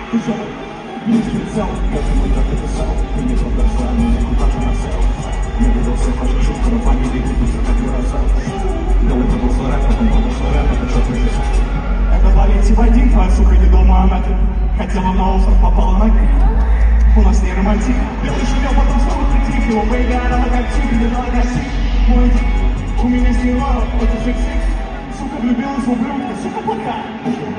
Ты что, не спецал, как ему так написал. Ты не продолжал, музыку так и насел. Не выдался ваша шутка, но фамилии ведутся как выросал. Но это был свой рэп, потом продолжил рэп, это чёрный жизнь. Это Валенсий Вадим, твоя сука не дома, она ты хотела на остров, попала на гриб. У нас не романтик. Белый шумел, потом снова притих. Его поиграли на логотип, или на логотип. Мой у меня сняла, это секс. Сука влюбилась в ублюдка, сука пока.